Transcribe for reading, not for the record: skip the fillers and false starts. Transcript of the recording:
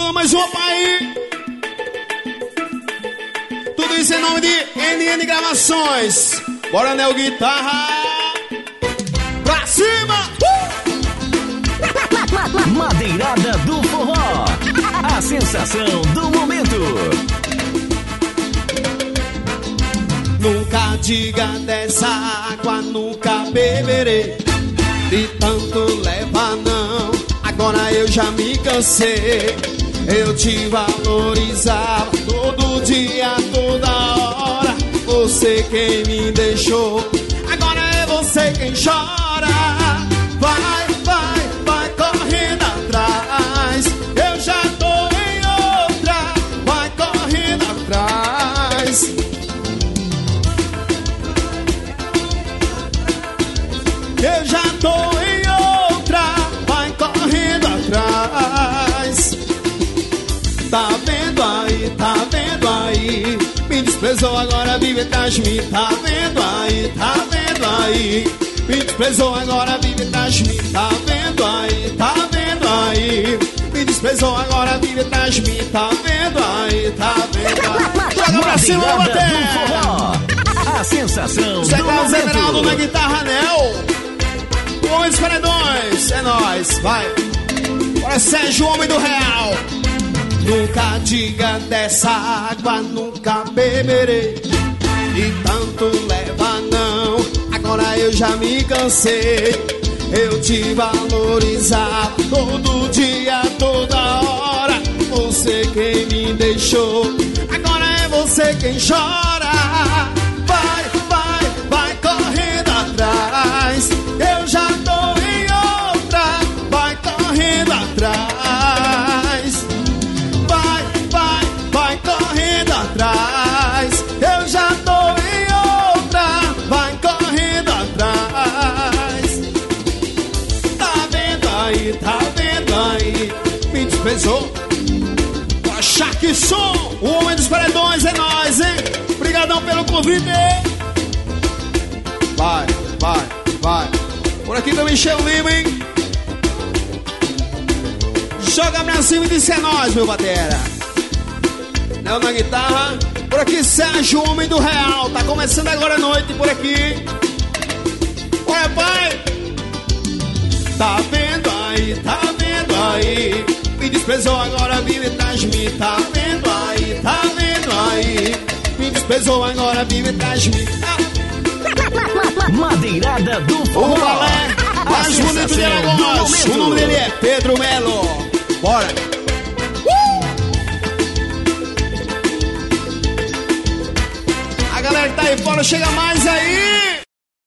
Mandando mais uma pra aí. Tudo isso em nome de NN Gravações. Bora, Nel Guitarra. Pra cima! Madeirada do Forró. A sensação do momento. Nunca diga dessa água, nunca beberei. De tanto leva não, agora eu já me cansei. Eu te valorizava todo dia, toda hora. Você quem me deixou, agora é você quem chora. Vai, vai, vai correndo atrás. Eu já tô em outra, vai correndo atrás. Eu já tô em outra, vai correndo atrás. Tá vendo aí, me desprezou, agora vive atrás de mim. Tá vendo aí, me desprezou, agora vive atrás de mim. Tá vendo aí, me desprezou, agora vive atrás de mim. Tá vendo aí. Joga pra cima, bater. A sensação Zé do Carlos Everaldo momento. na guitarra, Nel. O Homem dos Paredões, é nóis, vai. Bora, Sérgio, o Homem do Real. Nunca diga dessa água, nunca beberei. E tanto leva não, agora eu já me cansei. Eu te valorizava todo dia, toda hora. Você quem me deixou, agora é você quem chora. Vai, vai, vai correndo atrás. Eu já tô em outra, vai correndo atrás. Vai, vai, vai correndo atrás. Eu já tô em outra, vai correndo atrás. Tá vendo aí, me desprezou. Achar que som, o Homem dos Paredões é nós, hein? Obrigadão pelo convite. Vai, vai, vai. Por aqui também Michel Lima, hein? Joga pra cima e disse é nóis, meu batera. Nel na guitarra. Por aqui Sérgio, o Homem do Real. Tá começando agora a noite por aqui. Olha, pai. Tá vendo aí, me desprezou, agora vive atrás de mim. Tá vendo aí, me desprezou, agora vive atrás de mim. Madeirada do O Forró. balé mais bonito de Alagoas. O nome dele é Pedro Melo. Bora. A galera que tá aí fora, chega mais aí.